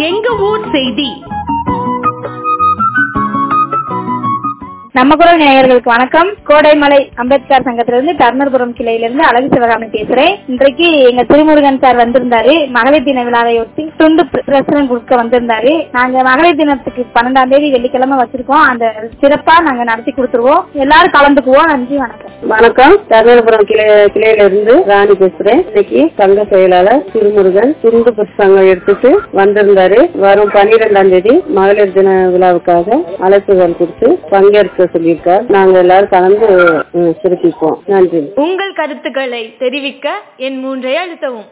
எங்க ஊர் செய்தி. நம்ம குரல் நேயர்களுக்கு வணக்கம். கோடைமலை அம்பேத்கர் சங்கத்திலிருந்து டர்னர்புரம் கிளையிலிருந்து அழகு சிவகாமி பேசுறேன். இன்றைக்கு எங்க திருமுருகன் சார் வந்திருந்தாரு. மகளிர் தின விழாவையொட்டி துண்டு பிரசுரம் கொடுக்க வந்திருந்தாரு. நாங்க மகளிர் தினத்துக்கு 12ஆம் தேதி வெள்ளிக்கிழமை வச்சிருக்கோம். அந்த சிறப்பா நாங்க நடத்தி கொடுத்துருவோம். எல்லாரும் கலந்துக்குவோம். நன்றி, வணக்கம். வணக்கம். டர்னர்புரம் கிளையிலிருந்து ராணி பேசுறேன். இன்னைக்கு சங்க செயலாளர் திருமுருகன் துண்டு புஸ்தகம் எடுத்துட்டு வந்திருந்தாரு. வரும் 12ஆம் தேதி மகளிர் தின விழாவுக்காக அழைப்புகள் கொடுத்து பங்கேற்க சொல்லியிருக்கார். நாங்க எல்லாரும் கலந்து சிறப்பிப்போம். நன்றி. உங்கள் கருத்துக்களை தெரிவிக்க என் 3 அழுத்தவும்.